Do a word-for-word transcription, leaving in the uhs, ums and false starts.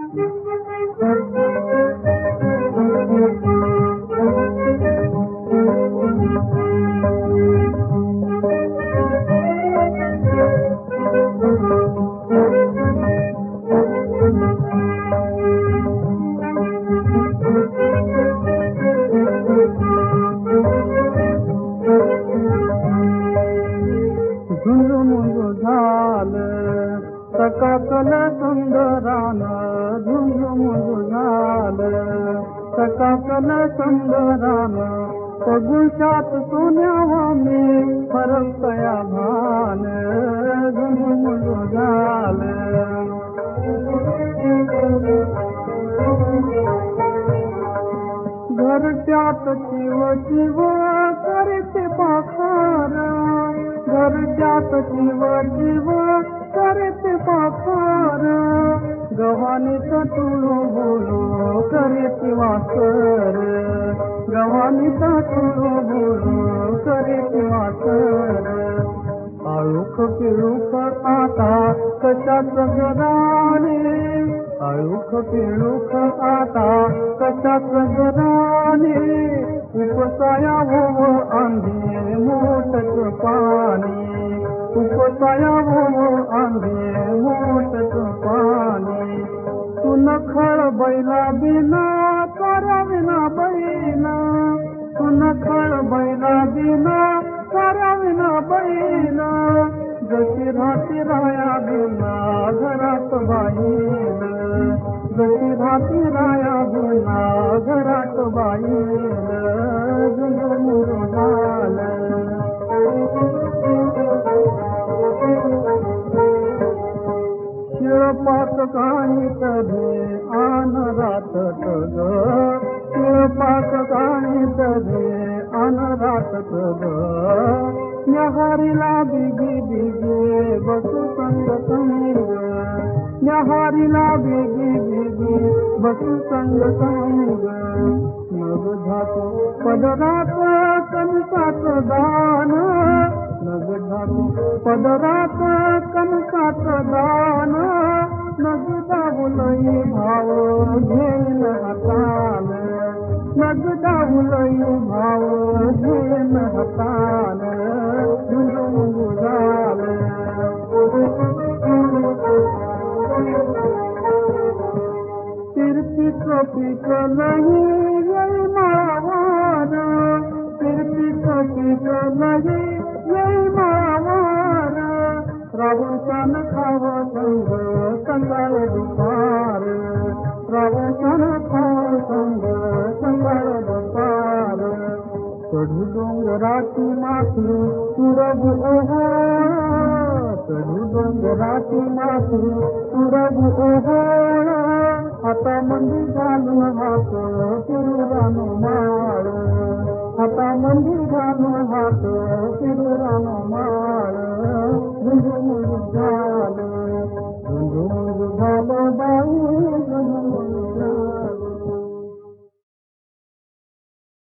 झुंजमुंजू झालं सकाकल सुंदरान, झुंजमुंजू झालं सकाकल सुंदरान, पगुशात सोन्यावा मी फरकया भान, झुंजमुंजू झालं घरट्यात चिव चिव करते पाखर, घरट्यात चिव चिव करते पाखर, गव्हाणीच तुळू बोलू करते वासर, गव्हाणीच तुळू बोलू करते वासर, आळूख पिळूख आता कशाच घराने, आळूख पिळूख आता कशाच घराने, उपसाया हो आंधी मोठच पाणी, उपसाया हो आंधी मोठच पाणी, तू नखळ बैला बिना कराविना बैना, तू नखळ बैला बिना कराविना बैना, जशी राती राया बिना घरात बाईन, जशी राती राया बिना घरात बाईन, झुंजमुंजू झालं शिळपाक काही तरी आन रातत ग, शिळपाक काही तरी आन रातत ग, न्याहारीला बिगी बिगी बसू संग संग, न्याहारीला बिगी बिगी बसू संग संग, मग धातू पदरात कणसाच दान, नग धातू पदरात कणसाच दान, नग दाहुलई भाव घेन हातान, नग दाहुलई भाव घेन हातान, झुंजमुंजू झालं तिरपीच पीक नाही येई माळावर, तिरपीच पीक नाही येई माळावर, राहून सन खाव संग संगाळ दुपार, राहून सन खाव संग संगाळ दुपार, चढू डोंगराची माथी तुरबू ओहोळ, चढू डोंगराची माथी तुरबू ओहोळ, हाता मंदी घालून हात फिरुरानो माळ, हाता मंदी घालून हात फिरुरानो माळ, झुंजमुंजू झालं